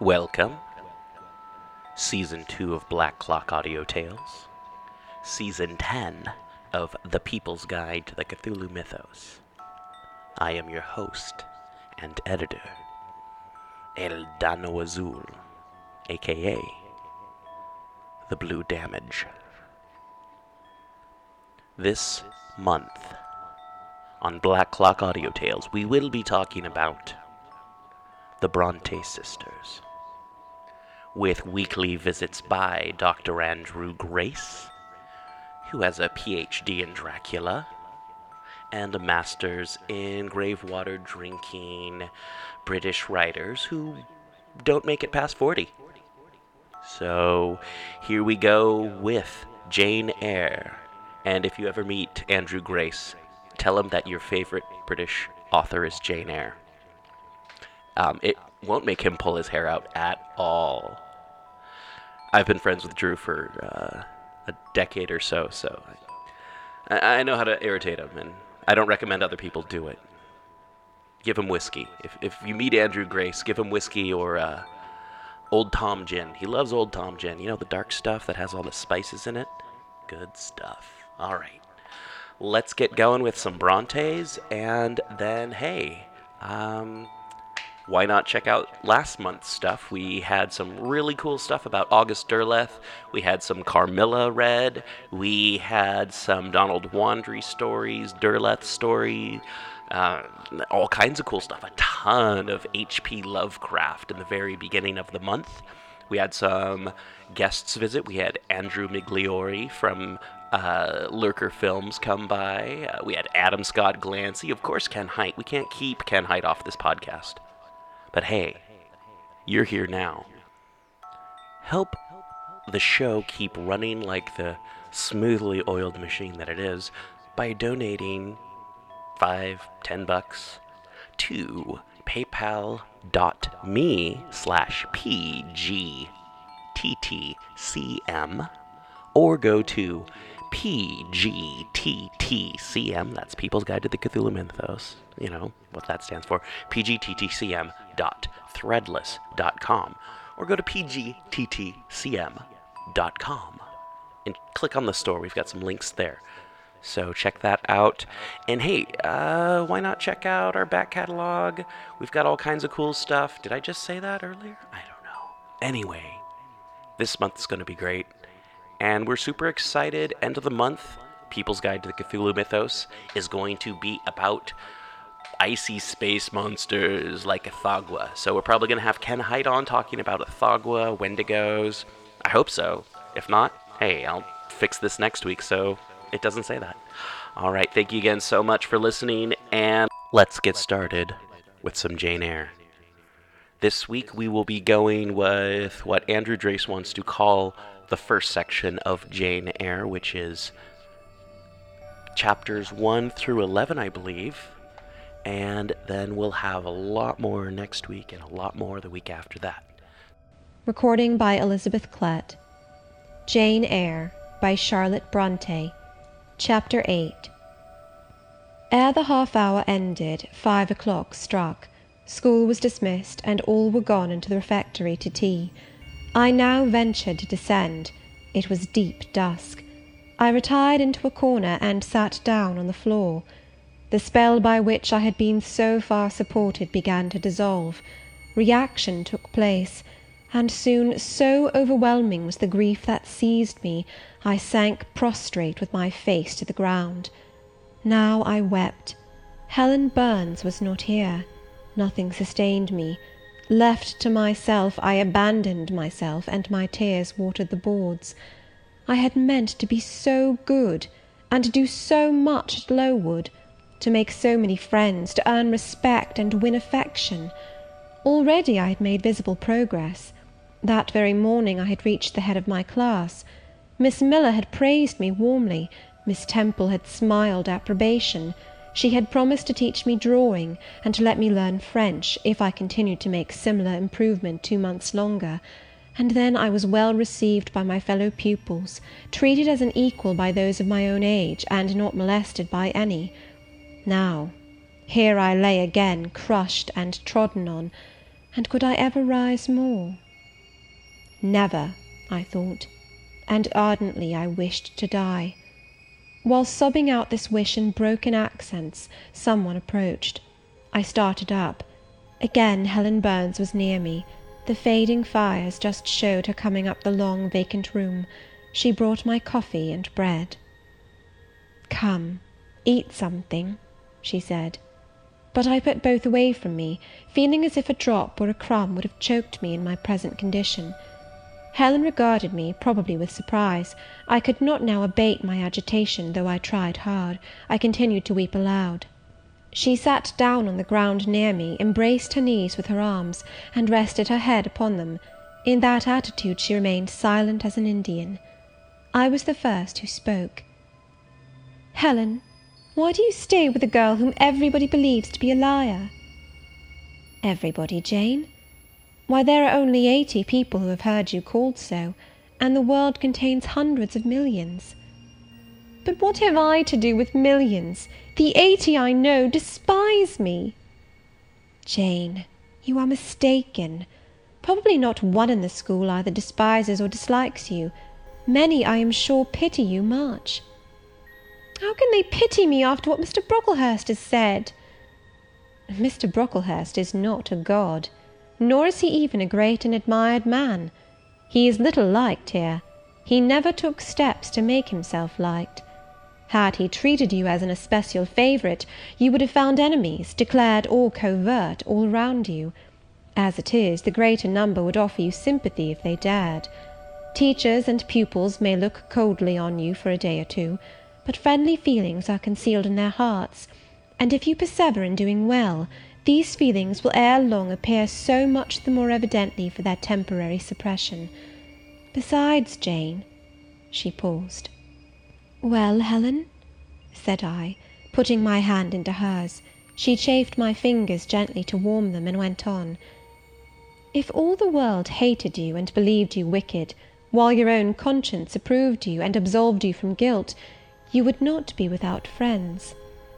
Welcome. Season 2 of Black Clock Audio Tales. Season 10 of The People's Guide to the Cthulhu Mythos. I am your host and editor, El Dano Azul, aka The Blue Damage. This month on Black Clock Audio Tales, we will be talking about the Bronte sisters, with weekly visits by Dr. Andrew Grace, who has a PhD in Dracula and a master's in grave water drinking British writers who don't make it past 40. So here we go with Jane Eyre. And if you ever meet Andrew Grace, tell him that your favorite British author is Jane Eyre. It won't make him pull his hair out at all. I've been friends with Drew for a decade or so I know how to irritate him, and I don't recommend other people do it. Give him whiskey. If you meet Andrew Grace, give him whiskey or Old Tom Gin. He loves Old Tom Gin. You know, the dark stuff that has all the spices in it? Good stuff. All right. Let's get going with some Brontes, and then, hey, why not check out last month's stuff? We had some really cool stuff about August Derleth. We had some Carmilla read. We had some Donald Wandry stories, Derleth story, all kinds of cool stuff. A ton of H.P. Lovecraft in the very beginning of the month. We had some guests visit. We had Andrew Migliori from Lurker Films come by. We had Adam Scott Glancy. Of course, Ken Hite. We can't keep Ken Hite off this podcast. But hey, you're here now. Help the show keep running like the smoothly oiled machine that it is by donating $5-10 to paypal.me/PGTTCM or go to PGTTCM, that's People's Guide to the Cthulhu Mythos, you know what that stands for, pgttcm.threadless.com, or go to pgttcm.com and click on the store. We've got some links there, so check that out. And hey, why not check out our back catalog? We've got all kinds of cool stuff. Did I just say that earlier? I don't know. Anyway, this month's going to be great. And we're super excited. End of the month, People's Guide to the Cthulhu Mythos is going to be about icy space monsters like Athagua. So we're probably going to have Ken Hite on talking about Athagua, Wendigos. I hope so. If not, hey, I'll fix this next week so it doesn't say that. All right, thank you again so much for listening, and let's get started with some Jane Eyre. This week we will be going with what Andrew Grace wants to call the first section of Jane Eyre, which is chapters 1 through 11, I believe. And then we'll have a lot more next week and a lot more the week after that. Recording by Elizabeth Klett. Jane Eyre by Charlotte Bronte. Chapter 8. Ere the half-hour ended, 5 o'clock struck. School was dismissed, and all were gone into the refectory to tea. I now ventured to descend. It was deep dusk. I retired into a corner and sat down on the floor. The spell by which I had been so far supported began to dissolve. Reaction took place, and soon so overwhelming was the grief that seized me, I sank prostrate with my face to the ground. Now I wept. Helen Burns was not here. Nothing sustained me. Left to myself, I abandoned myself, and my tears watered the boards. I had meant to be so good, and to do so much at Lowood, to make so many friends, to earn respect and win affection. Already I had made visible progress. That very morning I had reached the head of my class. Miss Miller had praised me warmly. Miss Temple had smiled approbation. She had promised to teach me drawing, and to let me learn French, if I continued to make similar improvement 2 months longer. And then I was well received by my fellow pupils, treated as an equal by those of my own age, and not molested by any. Now, here I lay again, crushed and trodden on. and could I ever rise more? Never, I thought, and ardently I wished to die. While sobbing out this wish in broken accents, some one approached. I started up. Again Helen Burns was near me. The fading fires just showed her coming up the long vacant room. She brought my coffee and bread. "Come, eat something," she said. But I put both away from me, feeling as if a drop or a crumb would have choked me in my present condition. Helen regarded me, probably with surprise. I could not now abate my agitation, though I tried hard. I continued to weep aloud. She sat down on the ground near me, embraced her knees with her arms, and rested her head upon them. In that attitude she remained silent as an Indian. I was the first who spoke. "Helen, why do you stay with a girl whom everybody believes to be a liar?" "Everybody, Jane? Why, there are only 80 people who have heard you called so, and the world contains hundreds of millions." "But what have I to do with millions? The 80 I know despise me." "Jane, you are mistaken. Probably not one in the school either despises or dislikes you. Many, I am sure, pity you much." "How can they pity me after what Mr. Brocklehurst has said?" "Mr. Brocklehurst is not a god, nor is he even a great and admired man. He is little liked here. He never took steps to make himself liked. Had he treated you as an especial favourite, you would have found enemies, declared or covert, all round you. As it is, the greater number would offer you sympathy if they dared. Teachers and pupils may look coldly on you for a day or two, but friendly feelings are concealed in their hearts, and if you persevere in doing well, these feelings will ere long appear so much the more evidently for their temporary suppression. Besides, Jane—" She paused. "Well, Helen?" said I, putting my hand into hers. She chafed my fingers gently to warm them, and went on. "If all the world hated you, and believed you wicked, while your own conscience approved you, and absolved you from guilt, you would not be without friends."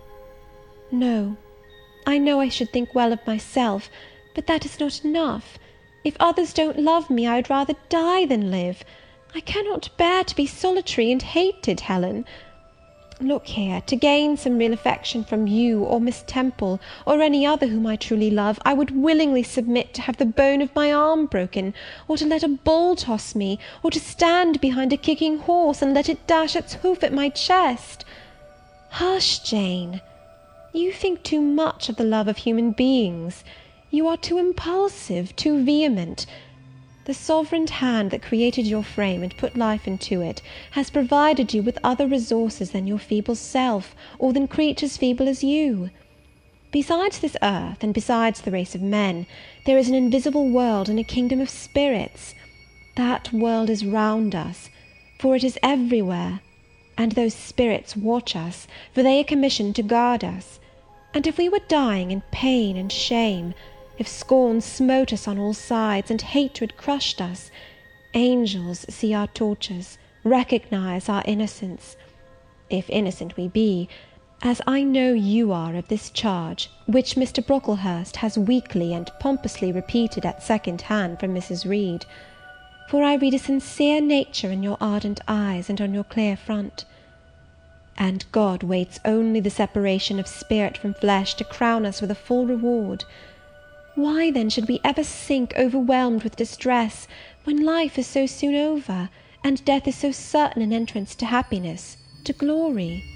"No, I know I should think well of myself, but that is not enough. If others don't love me, I would rather die than live. I cannot bear to be solitary and hated, Helen. Look here, to gain some real affection from you, or Miss Temple, or any other whom I truly love, I would willingly submit to have the bone of my arm broken, or to let a bull toss me, or to stand behind a kicking horse, and let it dash its hoof at my chest. Hush, Jane! You think too much of the love of human beings. You are too impulsive, too vehement. The sovereign hand that created your frame and put life into it, has provided you with other resources than your feeble self, or than creatures feeble as you. Besides this earth, and besides the race of men, there is an invisible world and a kingdom of spirits. That world is round us, for it is everywhere, and those spirits watch us, for they are commissioned to guard us. And if we were dying in pain and shame, if scorn smote us on all sides, and hatred crushed us, angels see our tortures, recognise our innocence, if innocent we be, as I know you are of this charge, which Mr. Brocklehurst has weakly and pompously repeated at second hand from Mrs. Reed. For I read a sincere nature in your ardent eyes, and on your clear front. And God waits only the separation of spirit from flesh to crown us with a full reward. Why then should we ever sink overwhelmed with distress, when life is so soon over, and death is so certain an entrance to happiness, to glory?"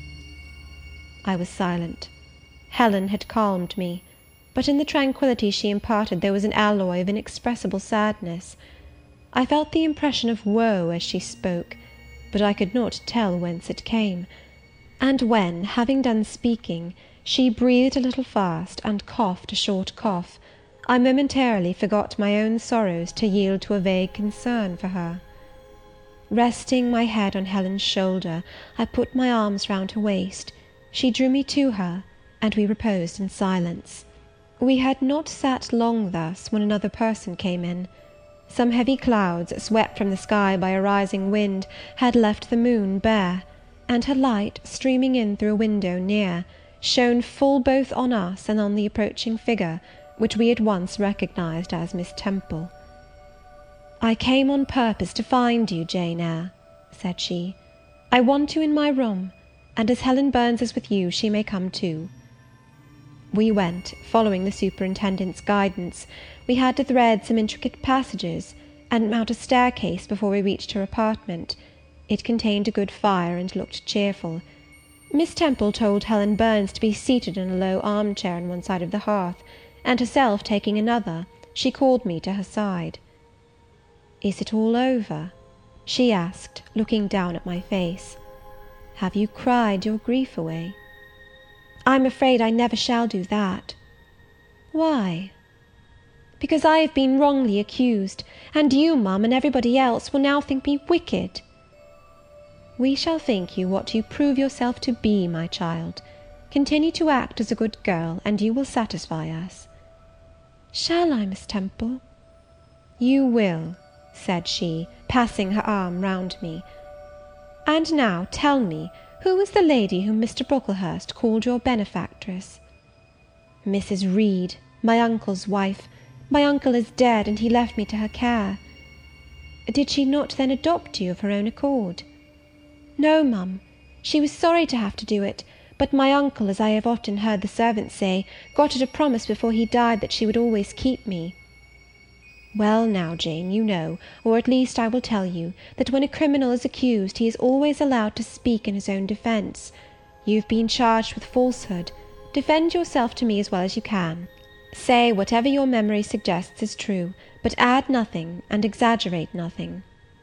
I was silent. Helen had calmed me, but in the tranquillity she imparted there was an alloy of inexpressible sadness. I felt the impression of woe as she spoke, but I could not tell whence it came; and when, having done speaking, she breathed a little fast, and coughed a short cough, I momentarily forgot my own sorrows to yield to a vague concern for her. Resting my head on Helen's shoulder, I put my arms round her waist. She drew me to her, and we reposed in silence. We had not sat long thus, when another person came in. Some heavy clouds, swept from the sky by a rising wind, had left the moon bare, and her light, streaming in through a window near, shone full both on us and on the approaching figure, which we at once recognized as Miss Temple. "I came on purpose to find you, Jane Eyre," said she. "I want you in my room, and as Helen Burns is with you, she may come too." We went, following the superintendent's guidance. We had to thread some intricate passages, and mount a staircase before we reached her apartment. It contained a good fire, and looked cheerful. Miss Temple told Helen Burns to be seated in a low arm-chair on one side of the hearth, and herself taking another, she called me to her side. "Is it all over?" she asked, looking down at my face. "Have you cried your grief away?" "I'm afraid I never shall do that." "Why?" "Because I have been wrongly accused, and you, ma'am, and everybody else, will now think me wicked." "We shall think you what you prove yourself to be, my child. Continue to act as a good girl, and you will satisfy us." "Shall I, Miss Temple?" "You will," said she, passing her arm round me. "And now tell me, who was the lady whom Mr. Brocklehurst called your benefactress?" "Mrs. Reed, my uncle's wife. My uncle is dead, and he left me to her care." "Did she not then adopt you of her own accord?" "No, ma'am. She was sorry to have to do it, but my uncle, as I have often heard the servants say, got her to promise before he died that she would always keep me." "Well now, Jane, you know, or at least I will tell you, that when a criminal is accused, he is always allowed to speak in his own defence. You have been charged with falsehood. Defend yourself to me as well as you can. Say whatever your memory suggests is true, but add nothing, and exaggerate nothing."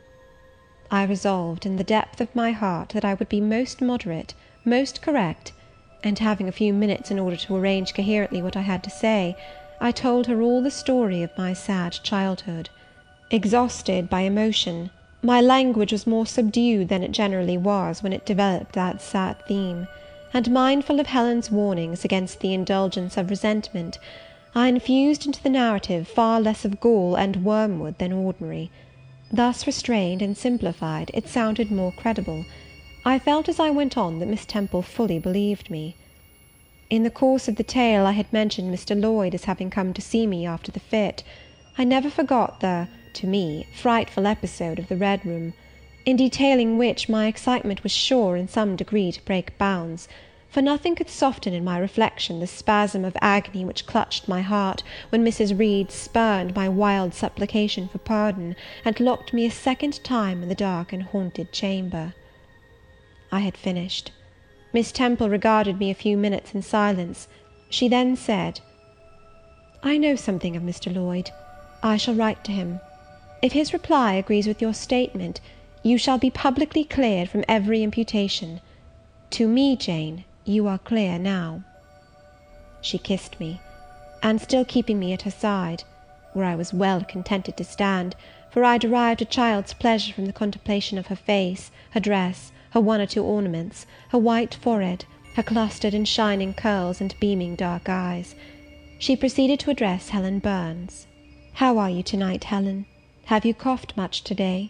I resolved, in the depth of my heart, that I would be most moderate, most correct, and having a few minutes in order to arrange coherently what I had to say, I told her all the story of my sad childhood. Exhausted by emotion, my language was more subdued than it generally was when it developed that sad theme; and mindful of Helen's warnings against the indulgence of resentment, I infused into the narrative far less of gall and wormwood than ordinary. Thus restrained and simplified, it sounded more credible. I felt as I went on that Miss Temple fully believed me. In the course of the tale I had mentioned Mr. Lloyd as having come to see me after the fit. I never forgot the, to me, frightful episode of the Red Room, in detailing which my excitement was sure in some degree to break bounds; for nothing could soften in my reflection the spasm of agony which clutched my heart, when Mrs. Reed spurned my wild supplication for pardon, and locked me a second time in the dark and haunted chamber. I had finished. Miss Temple regarded me a few minutes in silence. She then said, "I know something of Mr. Lloyd. I shall write to him. If his reply agrees with your statement, you shall be publicly cleared from every imputation. To me, Jane, you are clear now." She kissed me, and still keeping me at her side, where I was well contented to stand, for I derived a child's pleasure from the contemplation of her face, her dress, her one or two ornaments, her white forehead, her clustered and shining curls, and beaming dark eyes, she proceeded to address Helen Burns. "How are you to-night, Helen? Have you coughed much to-day?"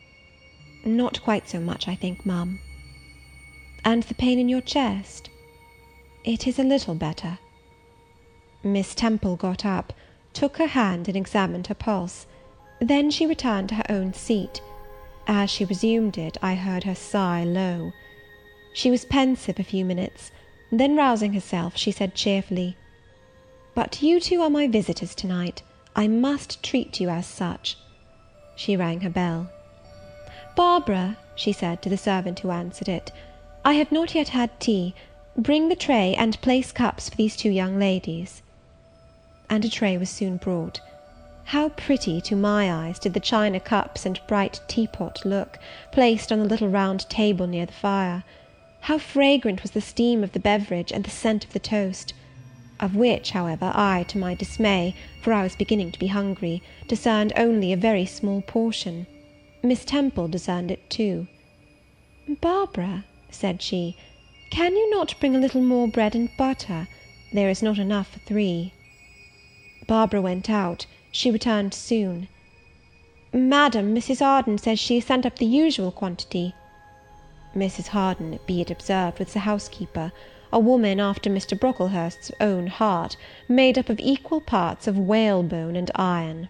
"Not quite so much, I think, ma'am." "And the pain in your chest?" "It is a little better." Miss Temple got up, took her hand, and examined her pulse. Then she returned to her own seat. As she resumed it, I heard her sigh low. She was pensive a few minutes; then rousing herself, she said cheerfully, "But you two are my visitors to-night. I must treat you as such." She rang her bell. "Barbara," she said to the servant who answered it, "I have not yet had tea. Bring the tray, and place cups for these two young ladies." And a tray was soon brought. How pretty, to my eyes, did the china cups and bright teapot look, placed on the little round table near the fire! How fragrant was the steam of the beverage, and the scent of the toast! Of which, however, I, to my dismay, for I was beginning to be hungry, discerned only a very small portion. Miss Temple discerned it too. "Barbara," said she, "can you not bring a little more bread and butter? There is not enough for 3. Barbara went out. She returned soon. "Madam, Mrs. Arden says she has sent up the usual quantity." Mrs. Harden, be it observed, was the housekeeper, a woman after Mr. Brocklehurst's own heart, made up of equal parts of whalebone and iron.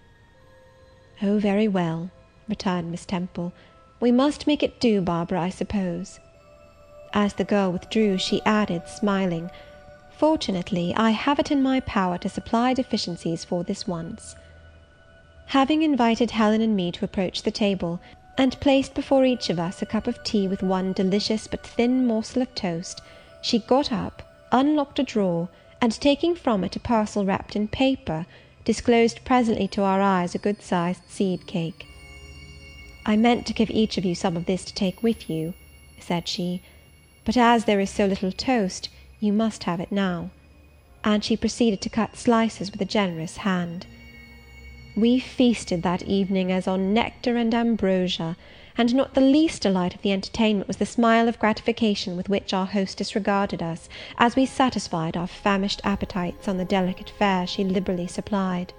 "Oh, very well," returned Miss Temple, "we must make it do, Barbara, I suppose." As the girl withdrew, she added, smiling, "Fortunately, I have it in my power to supply deficiencies for this once." Having invited Helen and me to approach the table, and placed before each of us a cup of tea with one delicious but thin morsel of toast, she got up, unlocked a drawer, and taking from it a parcel wrapped in paper, disclosed presently to our eyes a good-sized seed cake. "I meant to give each of you some of this to take with you," said she, "but as there is so little toast, you must have it now." And she proceeded to cut slices with a generous hand. We feasted that evening as on nectar and ambrosia, and not the least delight of the entertainment was the smile of gratification with which our hostess regarded us, as we satisfied our famished appetites on the delicate fare she liberally supplied.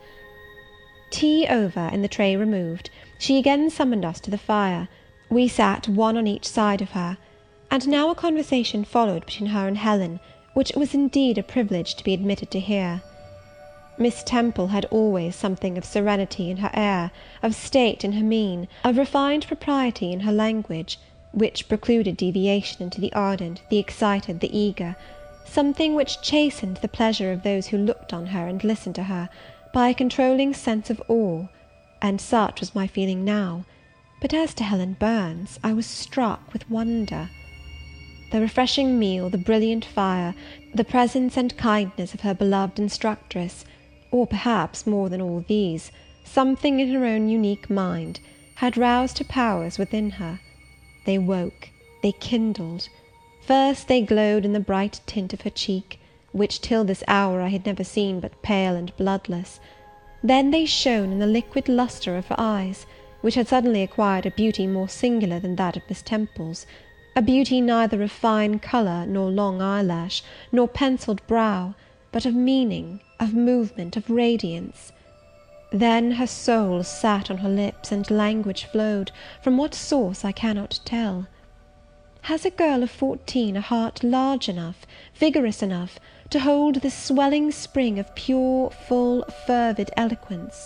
Tea over, and the tray removed, she again summoned us to the fire. We sat one on each side of her, and now a conversation followed between her and Helen, which it was indeed a privilege to be admitted to hear. Miss Temple had always something of serenity in her air, of state in her mien, of refined propriety in her language, which precluded deviation into the ardent, the excited, the eager; something which chastened the pleasure of those who looked on her and listened to her, by a controlling sense of awe, and such was my feeling now; but as to Helen Burns, I was struck with wonder. The refreshing meal, the brilliant fire, the presence and kindness of her beloved instructress, or perhaps, more than all these, something in her own unique mind, had roused her powers within her. They woke, they kindled. First they glowed in the bright tint of her cheek, which till this hour I had never seen but pale and bloodless. Then they shone in the liquid lustre of her eyes, which had suddenly acquired a beauty more singular than that of Miss Temple's, a beauty neither of fine colour, nor long eyelash, nor pencilled brow, but of meaning, of movement, of radiance. Then her soul sat on her lips, and language flowed, from what source I cannot tell. Has a girl of 14 a heart large enough, vigorous enough, to hold the swelling spring of pure, full, fervid eloquence?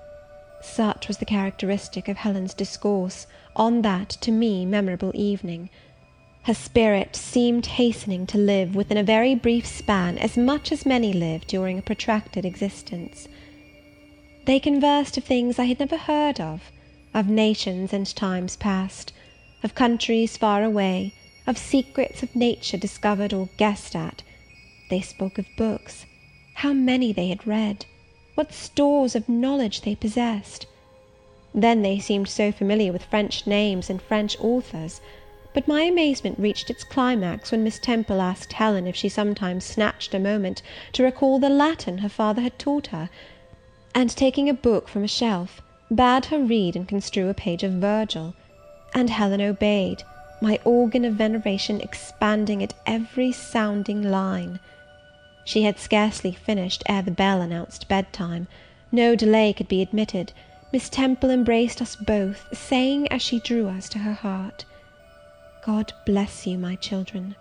Such was the characteristic of Helen's discourse on that, to me, memorable evening. Her spirit seemed hastening to live within a very brief span as much as many live during a protracted existence. They conversed of things I had never heard of nations and times past, of countries far away, of secrets of nature discovered or guessed at. They spoke of books, how many they had read, what stores of knowledge they possessed. Then they seemed so familiar with French names and French authors; but my amazement reached its climax when Miss Temple asked Helen if she sometimes snatched a moment to recall the Latin her father had taught her, and taking a book from a shelf, bade her read and construe a page of Virgil; and Helen obeyed, my organ of veneration expanding at every sounding line. She had scarcely finished ere the bell announced bedtime. No delay could be admitted. Miss Temple embraced us both, saying, as she drew us to her heart, "God bless you, my children."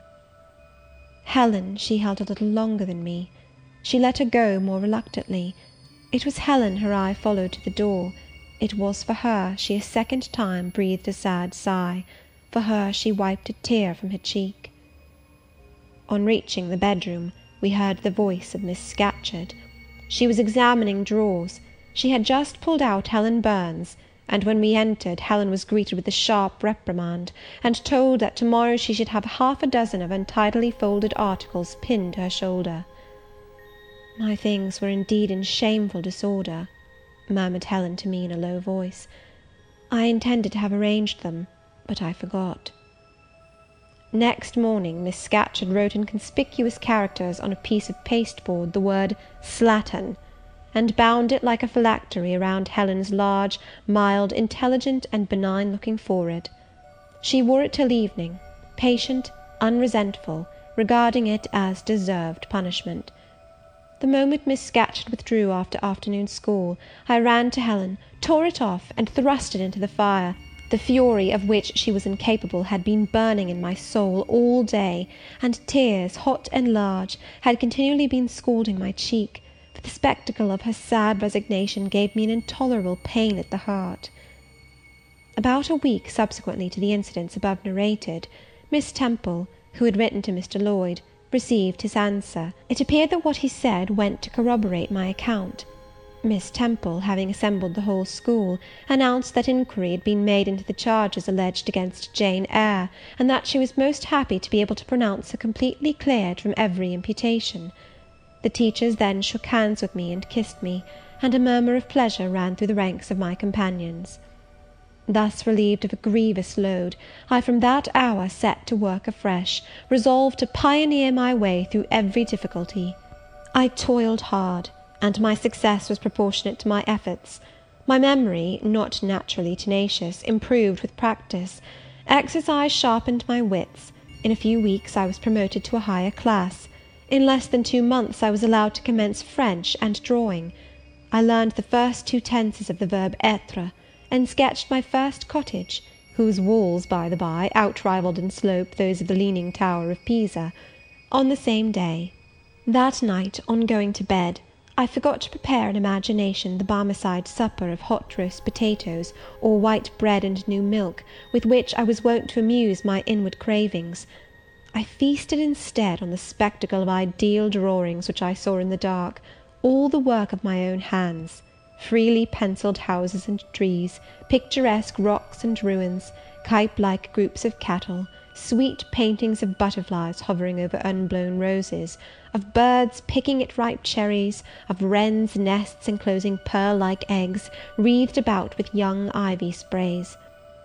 Helen she held a little longer than me. She let her go more reluctantly. It was Helen her eye followed to the door. It was for her she a second time breathed a sad sigh. For her she wiped a tear from her cheek. On reaching the bedroom, we heard the voice of Miss Scatcherd. She was examining drawers. She had just pulled out Helen Burns, and when we entered, Helen was greeted with a sharp reprimand, and told that to-morrow she should have half a dozen of untidily folded articles pinned to her shoulder. "My things were indeed in shameful disorder," murmured Helen to me in a low voice. "I intended to have arranged them, but I forgot." Next morning Miss Scatcherd wrote in conspicuous characters on a piece of pasteboard the word "Slattern," and bound it like a phylactery around Helen's large, mild, intelligent, and benign-looking forehead. She wore it till evening, patient, unresentful, regarding it as deserved punishment. The moment Miss Scatcherd withdrew after afternoon school, I ran to Helen, tore it off, and thrust it into the fire, The fury of which she was incapable had been burning in my soul all day, and tears, hot and large, had continually been scalding my cheek, for the spectacle of her sad resignation gave me an intolerable pain at the heart. About a week subsequently to the incidents above narrated, Miss Temple, who had written to Mr. Lloyd, received his answer. It appeared that what he said went to corroborate my account. Miss Temple, having assembled the whole school, announced that inquiry had been made into the charges alleged against Jane Eyre, and that she was most happy to be able to pronounce her completely cleared from every imputation. The teachers then shook hands with me and kissed me, and a murmur of pleasure ran through the ranks of my companions. Thus relieved of a grievous load, I from that hour set to work afresh, resolved to pioneer my way through every difficulty. I toiled hard, and my success was proportionate to my efforts. My memory, not naturally tenacious, improved with practice. Exercise sharpened my wits. In a few weeks I was promoted to a higher class. In less than 2 months I was allowed to commence French and drawing. I learned the first 2 tenses of the verb être, and sketched my first cottage, whose walls, by the by, outrivalled in slope those of the Leaning Tower of Pisa, on the same day. That night, on going to bed, I forgot to prepare in imagination the Barmecide supper of hot roast potatoes, or white bread and new milk, with which I was wont to amuse my inward cravings. I feasted instead on the spectacle of ideal drawings which I saw in the dark, all the work of my own hands, freely pencilled houses and trees, picturesque rocks and ruins, Cuyp-like groups of cattle, sweet paintings of butterflies hovering over unblown roses, of birds picking at ripe cherries, of wrens' nests enclosing pearl-like eggs, wreathed about with young ivy sprays.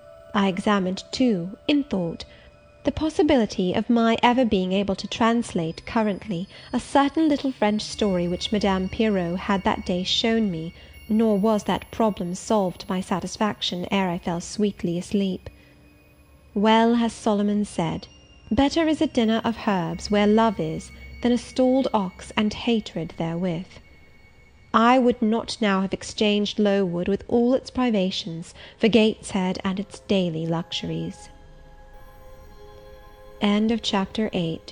I examined, too, in thought, the possibility of my ever being able to translate currently a certain little French story which Madame Pierrot had that day shown me, nor was that problem solved to my satisfaction ere I fell sweetly asleep. Well has Solomon said, "Better is a dinner of herbs where love is, than a stalled ox and hatred therewith." I would not now have exchanged Lowood with all its privations for Gateshead and its daily luxuries. Chapter 8.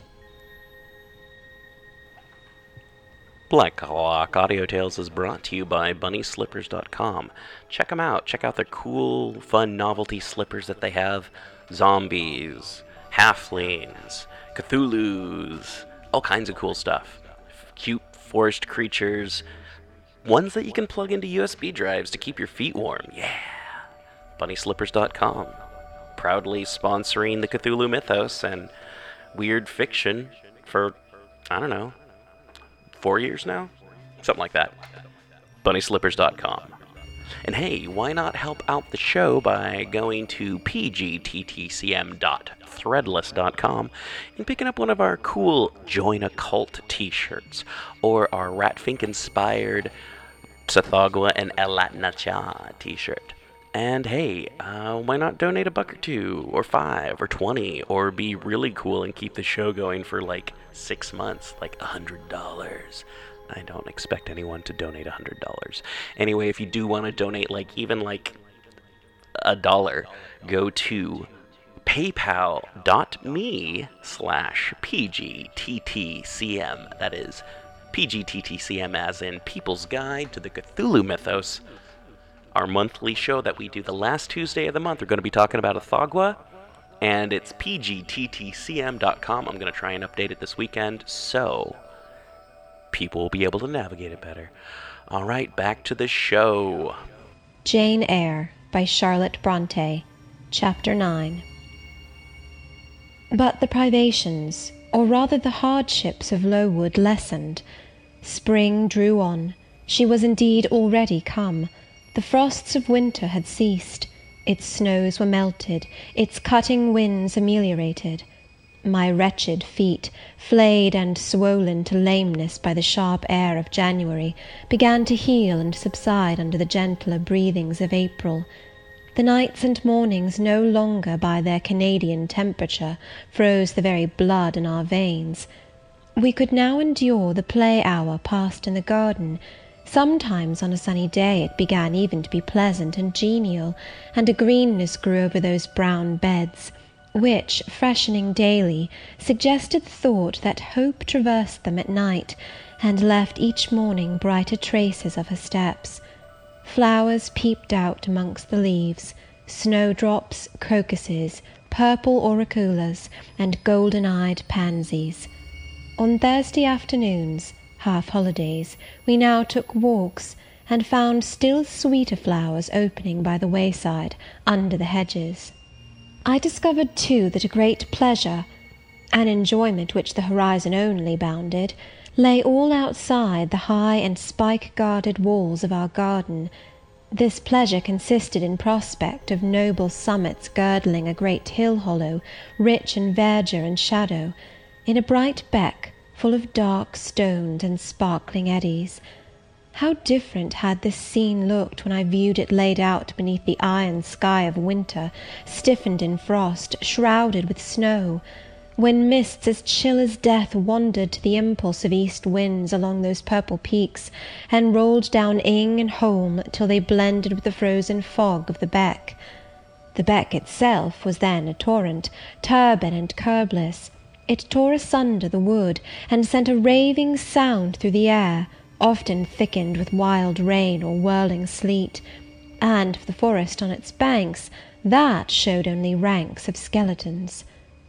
Black Clock Audio Tales is brought to you by BunnySlippers.com. Check them out. Check out their cool, fun novelty slippers that they have. Zombies, halflings, Cthulhus, all kinds of cool stuff. Cute forest creatures. Ones that you can plug into USB drives to keep your feet warm. Yeah. BunnySlippers.com. Proudly sponsoring the Cthulhu mythos and weird fiction for, I don't know, 4 years now? Something like that. BunnySlippers.com. And hey, why not help out the show by going to pgttcm.threadless.com and picking up one of our cool Join a Cult t-shirts, or our Ratfink-inspired Psathagua and Elatnacha t-shirt. And hey, why not donate $1 or $2 or $5 or $20, or be really cool and keep the show going for like 6 months, like $100. I don't expect anyone to donate $100. Anyway, if you do want to donate even $1, go to paypal.me/PGTTCM. That is PGTTCM as in People's Guide to the Cthulhu Mythos. Our monthly show that we do the last Tuesday of the month. We're going to be talking about Athagua, and it's pgttcm.com. I'm going to try and update it this weekend, so people will be able to navigate it better. All right, back to the show. Jane Eyre by Charlotte Brontë, Chapter 9. But the privations, or rather the hardships of Lowood lessened. Spring drew on. She was indeed already come. The frosts of winter had ceased. Its snows were melted, its cutting winds ameliorated. My wretched feet, flayed and swollen to lameness by the sharp air of January, began to heal and subside under the gentler breathings of April. The nights and mornings no longer by their Canadian temperature froze the very blood in our veins. We could now endure the play hour passed in the garden, Sometimes on a sunny day it began even to be pleasant and genial, and a greenness grew over those brown beds, which, freshening daily, suggested the thought that hope traversed them at night, and left each morning brighter traces of her steps. Flowers peeped out amongst the leaves, snowdrops, crocuses, purple auriculas, and golden-eyed pansies. On Thursday afternoons, half holidays, we now took walks, and found still sweeter flowers opening by the wayside, under the hedges. I discovered too that a great pleasure, an enjoyment which the horizon only bounded, lay all outside the high and spike-guarded walls of our garden. This pleasure consisted in prospect of noble summits girdling a great hill-hollow, rich in verdure and shadow, in a bright beck, full of dark stones and sparkling eddies. How different had this scene looked when I viewed it laid out beneath the iron sky of winter, stiffened in frost, shrouded with snow; when mists as chill as death wandered to the impulse of east winds along those purple peaks, and rolled down Ing and Holm till they blended with the frozen fog of the beck. The beck itself was then a torrent, turbid and curbless. It tore asunder the wood, and sent a raving sound through the air, often thickened with wild rain or whirling sleet; and for the forest on its banks, that showed only ranks of skeletons.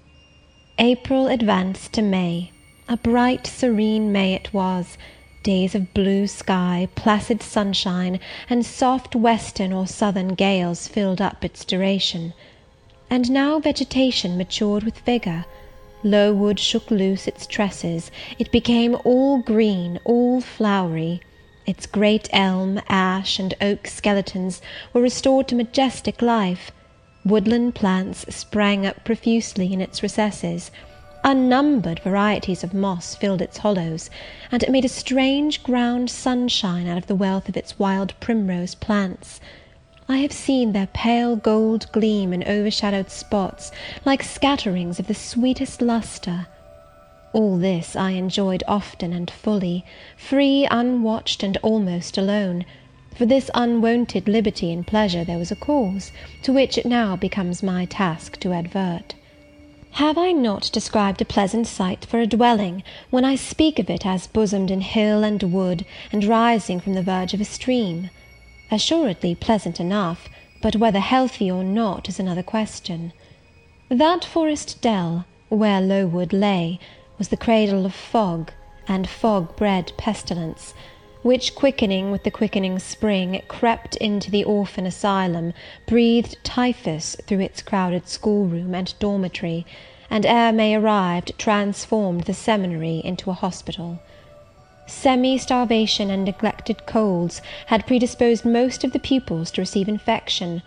April advanced to May. A bright serene May it was. Days of blue sky, placid sunshine, and soft western or southern gales filled up its duration. And now vegetation matured with vigour. Lowood shook loose its tresses, it became all green, all flowery. Its great elm, ash, and oak skeletons were restored to majestic life. Woodland plants sprang up profusely in its recesses. Unnumbered varieties of moss filled its hollows, and it made a strange ground sunshine out of the wealth of its wild primrose plants. I have seen their pale gold gleam in overshadowed spots, like scatterings of the sweetest lustre. All this I enjoyed often and fully, free, unwatched, and almost alone. For this unwonted liberty and pleasure there was a cause, to which it now becomes my task to advert. Have I not described a pleasant site for a dwelling, when I speak of it as bosomed in hill and wood, and rising from the verge of a stream? Assuredly pleasant enough, but whether healthy or not is another question. That forest dell, where Lowood lay, was the cradle of fog, and fog-bred pestilence, which, quickening with the quickening spring, crept into the orphan asylum, breathed typhus through its crowded schoolroom and dormitory, and ere May arrived, transformed the seminary into a hospital. Semi-starvation and neglected colds had predisposed most of the pupils to receive infection.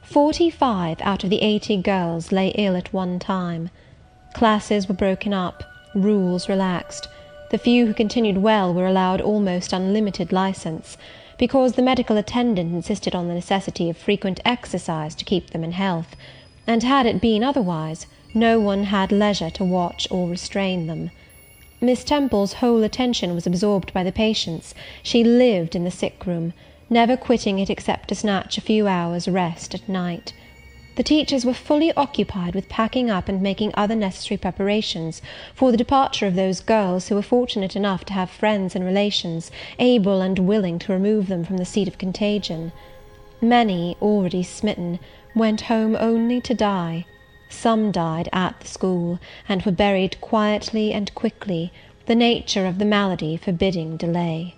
45 out of the 80 girls lay ill at one time. Classes were broken up, rules relaxed. The few who continued well were allowed almost unlimited license, because the medical attendant insisted on the necessity of frequent exercise to keep them in health, and had it been otherwise, no one had leisure to watch or restrain them. Miss Temple's whole attention was absorbed by the patients. She lived in the sick-room, never quitting it except to snatch a few hours' rest at night. The teachers were fully occupied with packing up and making other necessary preparations for the departure of those girls who were fortunate enough to have friends and relations able and willing to remove them from the seat of contagion. Many, already smitten, went home only to die. Some died at the school, and were buried quietly and quickly, the nature of the malady forbidding delay.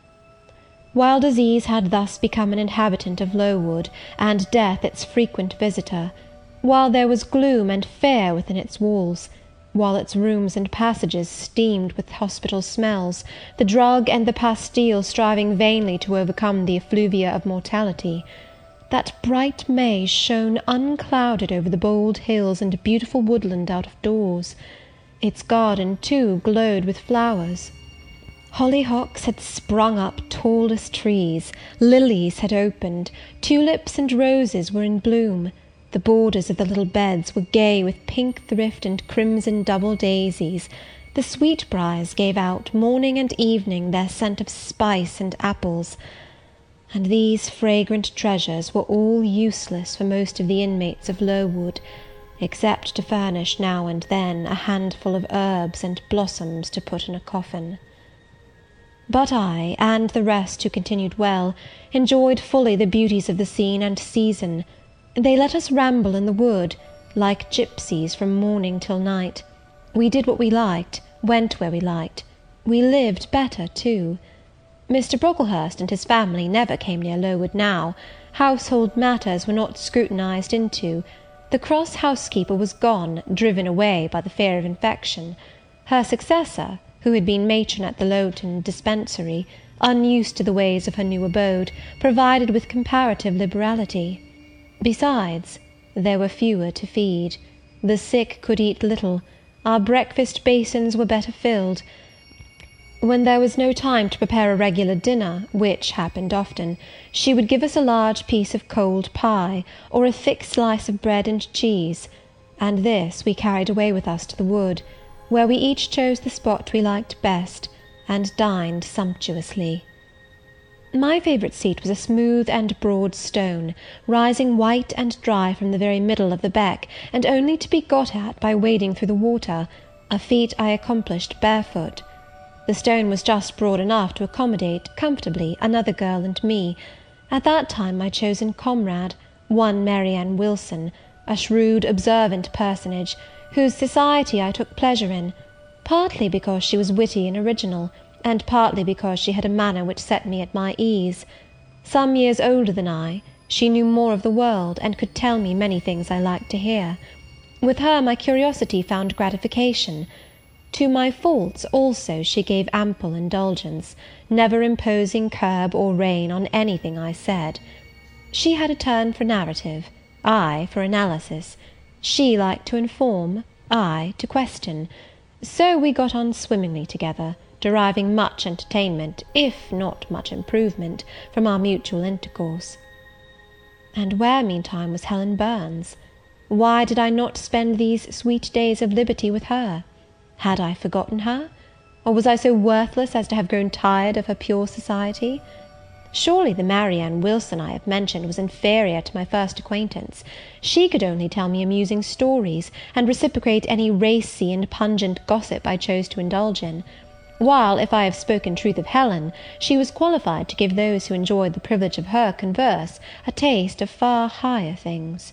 While disease had thus become an inhabitant of Lowood, and death its frequent visitor, while there was gloom and fear within its walls, while its rooms and passages steamed with hospital smells, the drug and the pastille striving vainly to overcome the effluvia of mortality, that bright May shone unclouded over the bold hills and beautiful woodland out of doors. Its garden, too, glowed with flowers. Hollyhocks had sprung up tall as trees, lilies had opened, tulips and roses were in bloom, the borders of the little beds were gay with pink thrift and crimson double daisies, The sweetbriars gave out morning and evening their scent of spice and apples, and these fragrant treasures were all useless for most of the inmates of Lowood, except to furnish now and then a handful of herbs and blossoms to put in a coffin. But I, and the rest who continued well, enjoyed fully the beauties of the scene and season. They let us ramble in the wood, like gypsies, from morning till night. We did what we liked, went where we liked. We lived better too. Mr. Brocklehurst and his family never came near Lowood now. Household matters were not scrutinized into. The cross housekeeper was gone, driven away by the fear of infection. Her successor, who had been matron at the Lowton dispensary, unused to the ways of her new abode, provided with comparative liberality. Besides, there were fewer to feed. The sick could eat little. Our breakfast basins were better filled. When there was no time to prepare a regular dinner, which happened often, she would give us a large piece of cold pie, or a thick slice of bread and cheese, and this we carried away with us to the wood, where we each chose the spot we liked best, and dined sumptuously. My favourite seat was a smooth and broad stone, rising white and dry from the very middle of the beck, and only to be got at by wading through the water, a feat I accomplished barefoot. The stone was just broad enough to accommodate, comfortably, another girl and me, at that time my chosen comrade, one Mary Ann Wilson, a shrewd, observant personage, whose society I took pleasure in, partly because she was witty and original, and partly because she had a manner which set me at my ease. Some years older than I, she knew more of the world, and could tell me many things I liked to hear. With her my curiosity found gratification. To my faults also she gave ample indulgence, never imposing curb or rein on anything I said. She had a turn for narrative, I for analysis. She liked to inform, I to question. So we got on swimmingly together, deriving much entertainment, if not much improvement, from our mutual intercourse. And where, meantime, was Helen Burns? Why did I not spend these sweet days of liberty with her? Had I forgotten her? Or was I so worthless as to have grown tired of her pure society? Surely the Mary Ann Wilson I have mentioned was inferior to my first acquaintance. She could only tell me amusing stories, and reciprocate any racy and pungent gossip I chose to indulge in; while, if I have spoken truth of Helen, she was qualified to give those who enjoyed the privilege of her converse a taste of far higher things.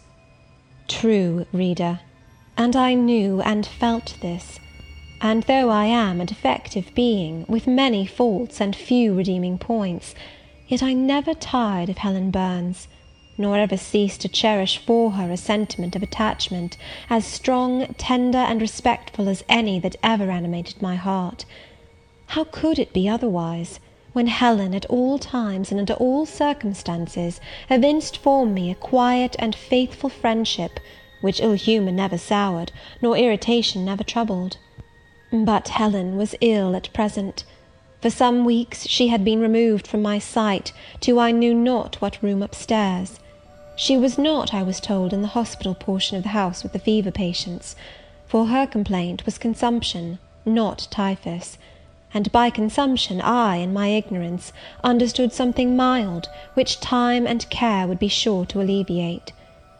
True, reader, and I knew and felt this; and though I am a defective being, with many faults and few redeeming points, yet I never tired of Helen Burns, nor ever ceased to cherish for her a sentiment of attachment as strong, tender, and respectful as any that ever animated my heart. How could it be otherwise, when Helen, at all times and under all circumstances, evinced for me a quiet and faithful friendship, which ill humour never soured, nor irritation never troubled? But Helen was ill at present. For some weeks she had been removed from my sight to I knew not what room upstairs. She was not, I was told, in the hospital portion of the house with the fever patients, for her complaint was consumption, not typhus; and by consumption I, in my ignorance, understood something mild, which time and care would be sure to alleviate.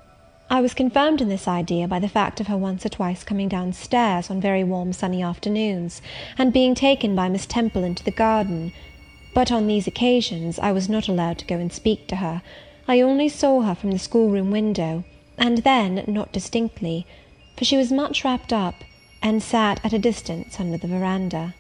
I was confirmed in this idea by the fact of her once or twice coming down stairs on very warm sunny afternoons, and being taken by Miss Temple into the garden; but on these occasions I was not allowed to go and speak to her. I only saw her from the schoolroom window, and then not distinctly, for she was much wrapped up, and sat at a distance under the verandah.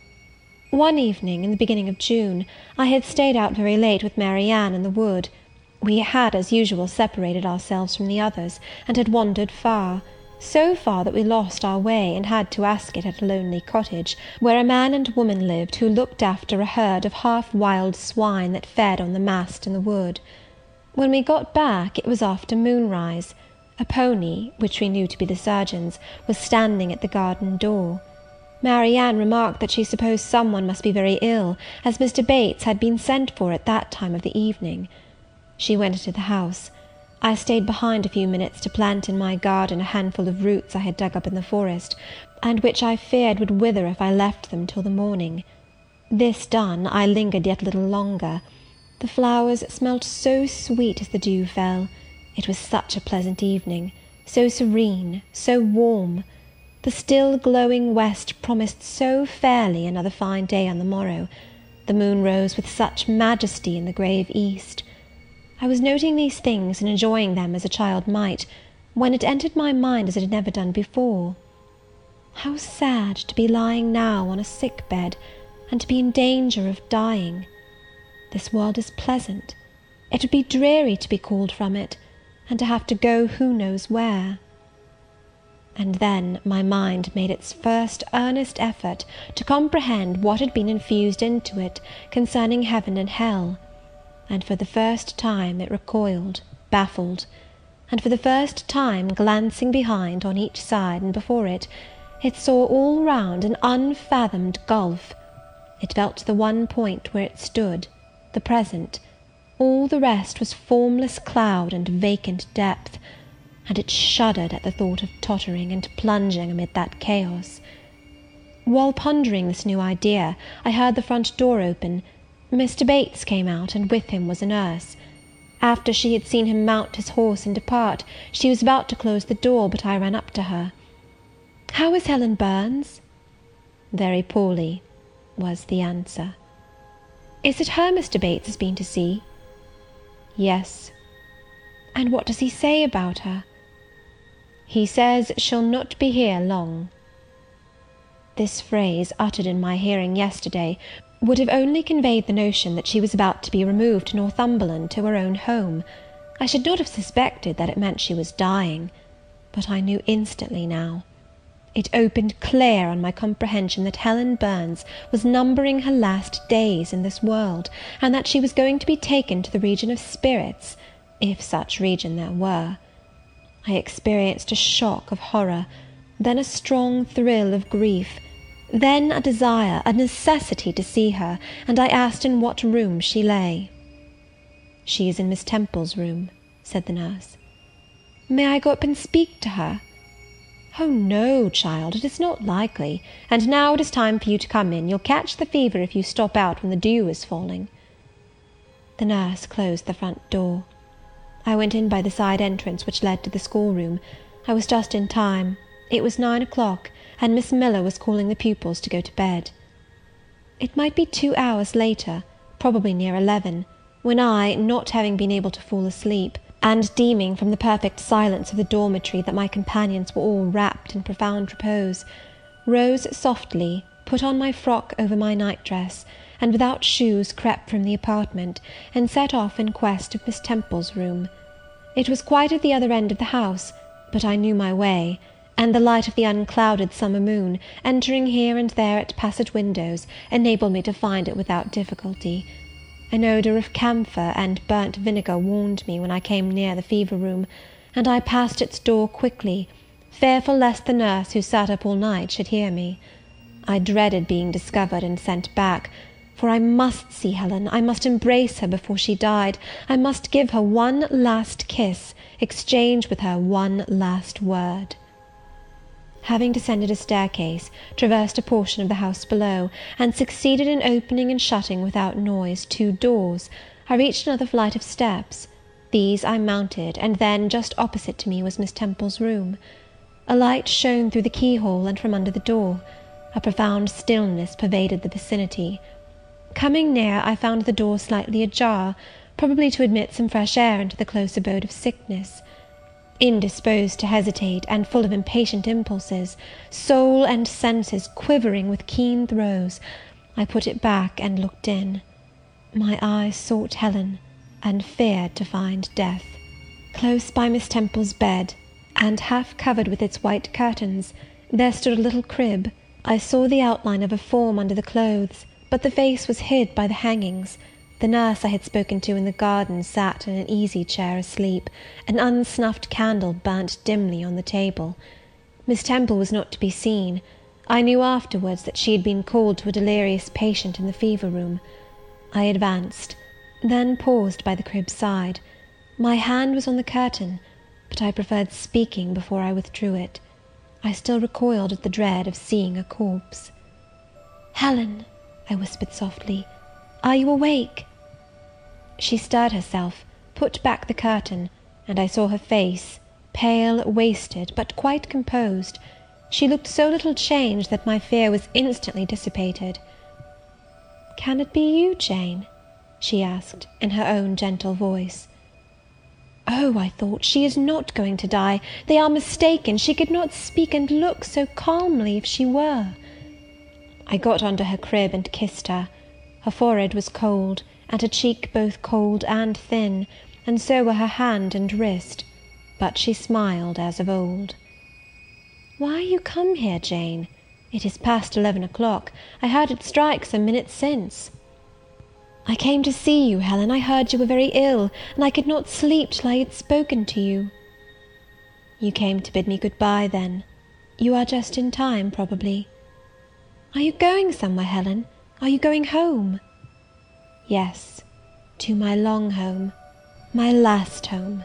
One evening, in the beginning of June, I had stayed out very late with Mary Ann in the wood. We had, as usual, separated ourselves from the others, and had wandered far, so far that we lost our way, and had to ask it at a lonely cottage, where a man and woman lived who looked after a herd of half-wild swine that fed on the mast in the wood. When we got back, it was after moonrise. A pony, which we knew to be the surgeon's, was standing at the garden door. Mary Ann remarked that she supposed some one must be very ill, as Mr. Bates had been sent for at that time of the evening. She went into the house. I stayed behind a few minutes to plant in my garden a handful of roots I had dug up in the forest, and which I feared would wither if I left them till the morning. This done, I lingered yet a little longer. The flowers smelt so sweet as the dew fell. It was such a pleasant evening, so serene, so warm. The still glowing west promised so fairly another fine day on the morrow. The moon rose with such majesty in the grave east. I was noting these things and enjoying them as a child might, when it entered my mind as it had never done before. How sad to be lying now on a sick bed, and to be in danger of dying! This world is pleasant. It would be dreary to be called from it, and to have to go who knows where. And then my mind made its first earnest effort to comprehend what had been infused into it concerning heaven and hell, and for the first time it recoiled, baffled, and for the first time, glancing behind, on each side, and before it, it saw all round an unfathomed gulf. It felt the one point where it stood, the present. All the rest was formless cloud and vacant depth, and it shuddered at the thought of tottering and plunging amid that chaos. While pondering this new idea, I heard the front door open. Mr. Bates came out, and with him was a nurse. After she had seen him mount his horse and depart, she was about to close the door, but I ran up to her. "How is Helen Burns?" "Very poorly," was the answer. "Is it her Mr. Bates has been to see?" "Yes." "And what does he say about her?" "He says she'll not be here long." This phrase, uttered in my hearing yesterday, would have only conveyed the notion that she was about to be removed to Northumberland, to her own home. I should not have suspected that it meant she was dying, but I knew instantly now. It opened clear on my comprehension that Helen Burns was numbering her last days in this world, and that she was going to be taken to the region of spirits, if such region there were. I experienced a shock of horror, then a strong thrill of grief, then a desire, a necessity to see her, and I asked in what room she lay. "She is in Miss Temple's room," said the nurse. "May I go up and speak to her?" "Oh, no, child, it is not likely; and now it is time for you to come in. You'll catch the fever if you stop out when the dew is falling." The nurse closed the front door. I went in by the side entrance which led to the schoolroom. I was just in time. It was 9 o'clock, and Miss Miller was calling the pupils to go to bed. It might be 2 hours later, probably near 11, when I, not having been able to fall asleep, and deeming from the perfect silence of the dormitory that my companions were all wrapped in profound repose, rose softly, put on my frock over my night-dress, and without shoes crept from the apartment, and set off in quest of Miss Temple's room. It was quite at the other end of the house, but I knew my way, and the light of the unclouded summer moon, entering here and there at passage windows, enabled me to find it without difficulty. An odour of camphor and burnt vinegar warned me when I came near the fever room, and I passed its door quickly, fearful lest the nurse who sat up all night should hear me. I dreaded being discovered and sent back, for I must see Helen, I must embrace her before she died, I must give her one last kiss, exchange with her one last word. Having descended a staircase, traversed a portion of the house below, and succeeded in opening and shutting without noise 2 doors, I reached another flight of steps. These I mounted, and then, just opposite to me, was Miss Temple's room. A light shone through the keyhole and from under the door. A profound stillness pervaded the vicinity. Coming near, I found the door slightly ajar, probably to admit some fresh air into the close abode of sickness. Indisposed to hesitate, and full of impatient impulses, soul and senses quivering with keen throes, I put it back and looked in. My eyes sought Helen, and feared to find death. Close by Miss Temple's bed, and half covered with its white curtains, there stood a little crib. I saw the outline of a form under the clothes, but the face was hid by the hangings. The nurse I had spoken to in the garden sat in an easy-chair asleep. An unsnuffed candle burnt dimly on the table. Miss Temple was not to be seen. I knew afterwards that she had been called to a delirious patient in the fever room. I advanced, then paused by the crib's side. My hand was on the curtain, but I preferred speaking before I withdrew it. I still recoiled at the dread of seeing a corpse. "Helen," I whispered softly, "are you awake?" She stirred herself, put back the curtain, and I saw her face, pale, wasted, but quite composed. She looked so little changed that my fear was instantly dissipated. "Can it be you, Jane?" she asked, in her own gentle voice. "Oh," I thought, "she is not going to die. They are mistaken. She could not speak and look so calmly if she were." I got under her crib and kissed her. Her forehead was cold, and her cheek both cold and thin, and so were her hand and wrist, but she smiled as of old. "Why are you come here, Jane? It is past 11 o'clock. I heard it strike some minutes since." "I came to see you, Helen. I heard you were very ill, and I could not sleep till I had spoken to you." "You came to bid me good-bye, then. You are just in time, probably." "Are you going somewhere, Helen? Are you going home?" "Yes, to my long home, my last home."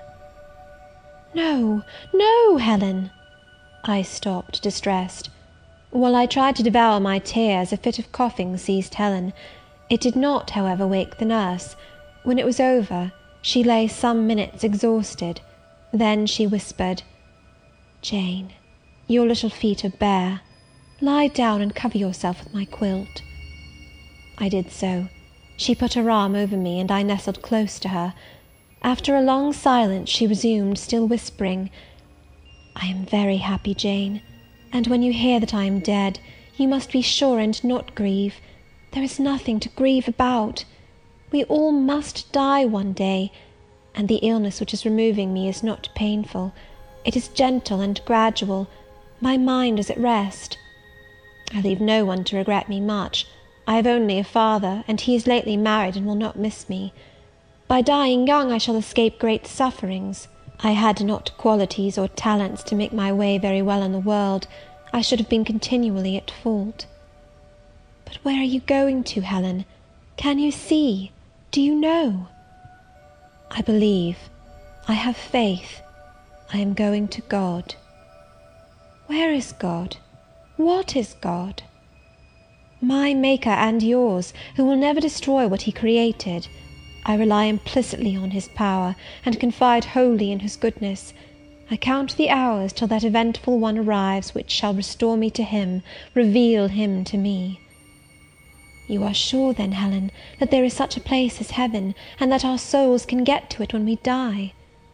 "No, no, Helen!" I stopped, distressed. While I tried to devour my tears, a fit of coughing seized Helen. It did not, however, wake the nurse. When it was over, she lay some minutes exhausted. Then she whispered, "Jane, your little feet are bare. Lie down and cover yourself with my quilt." I did so. She put her arm over me, and I nestled close to her. After a long silence, she resumed, still whispering, "I am very happy, Jane, and when you hear that I am dead, you must be sure and not grieve. There is nothing to grieve about. We all must die one day, and the illness which is removing me is not painful. It is gentle and gradual. My mind is at rest. I leave no one to regret me much. I have only a father, and he is lately married and will not miss me. By dying young I shall escape great sufferings. I had not qualities or talents to make my way very well in the world. I should have been continually at fault. But where are you going to, Helen? Can you see? Do you know?" "I believe. I have faith. I am going to God." "Where is God? What is God?" "My Maker and yours, who will never destroy what he created. I rely implicitly on his power, and confide wholly in his goodness. I count the hours till that eventful one arrives which shall restore me to him, reveal him to me." "You are sure, then, Helen, that there is such a place as heaven, and that our souls can get to it when we die?"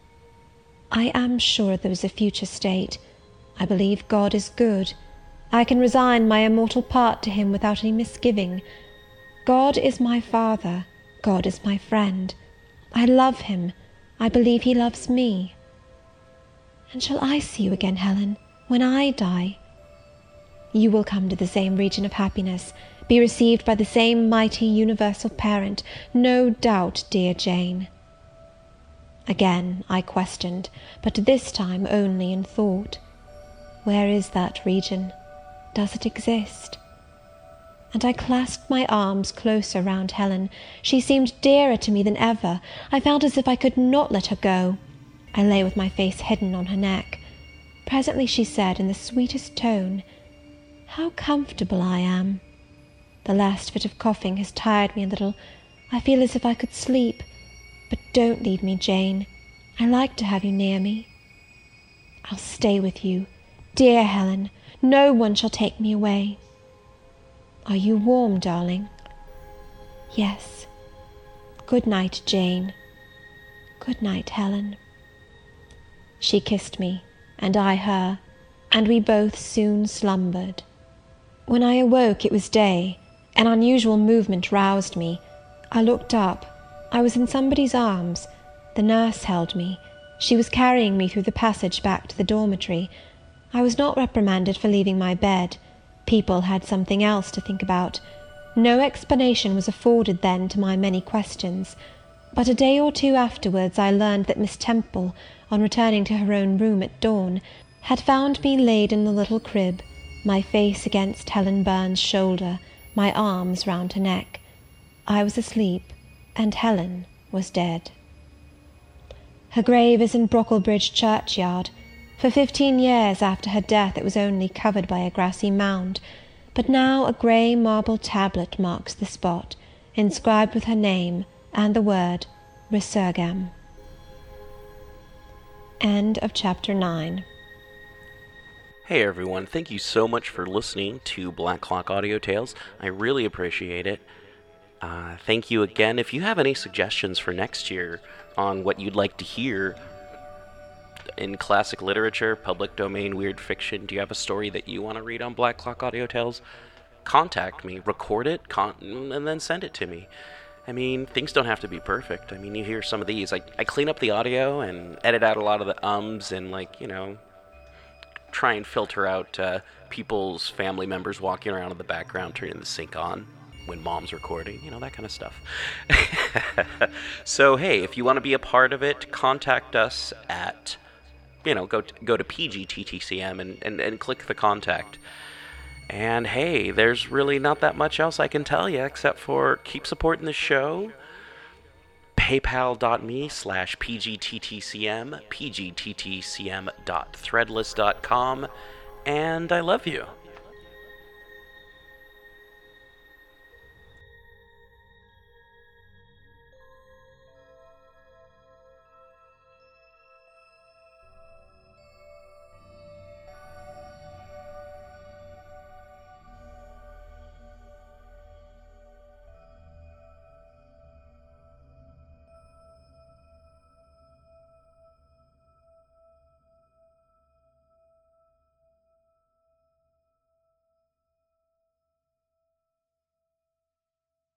"I am sure there is a future state. I believe God is good. I can resign my immortal part to him without any misgiving. God is my Father. God is my friend. I love him. I believe he loves me." "And shall I see you again, Helen, when I die?" "You will come to the same region of happiness, be received by the same mighty universal parent, no doubt, dear Jane." Again I questioned, but this time only in thought. Where is that region? Does it exist? And I clasped my arms closer round Helen. She seemed dearer to me than ever. I felt as if I could not let her go. I lay with my face hidden on her neck. Presently she said, in the sweetest tone, "How comfortable I am! The last fit of coughing has tired me a little. I feel as if I could sleep. But don't leave me, Jane. I like to have you near me. I'll stay with you. Dear Helen, no one shall take me away. Are you warm, darling?" "Yes. Good night, Jane. Good night, Helen." She kissed me, and I her, and we both soon slumbered. When I awoke, it was day. An unusual movement roused me. I looked up. I was in somebody's arms. The nurse held me. She was carrying me through the passage back to the dormitory. I was not reprimanded for leaving my bed. People had something else to think about. No explanation was afforded then to my many questions. But a day or two afterwards I learned that Miss Temple, on returning to her own room at dawn, had found me laid in the little crib, my face against Helen Burns's shoulder, my arms round her neck. I was asleep, and Helen was dead. Her grave is in Brocklebridge churchyard. For 15 years after her death it was only covered by a grassy mound, but now a grey marble tablet marks the spot, inscribed with her name and the word Resurgam. End of chapter 9. Hey everyone, thank you so much for listening to Black Clock Audio Tales. I really appreciate it. Thank you again. If you have any suggestions for next year on what you'd like to hear in classic literature, public domain, weird fiction, do you have a story that you want to read on Black Clock Audio Tales? Contact me, record it, and then send it to me. I mean, things don't have to be perfect. I mean, you hear some of these. I clean up the audio and edit out a lot of the ums and, try and filter out people's family members walking around in the background turning the sync on when mom's recording, that kind of stuff. So, hey, if you want to be a part of it, contact us at, go to PGTTCM and click the contact. And hey, there's really not that much else I can tell you except for keep supporting the show. PayPal.me/PGTTCM, PGTTCM.threadless.com, and I love you.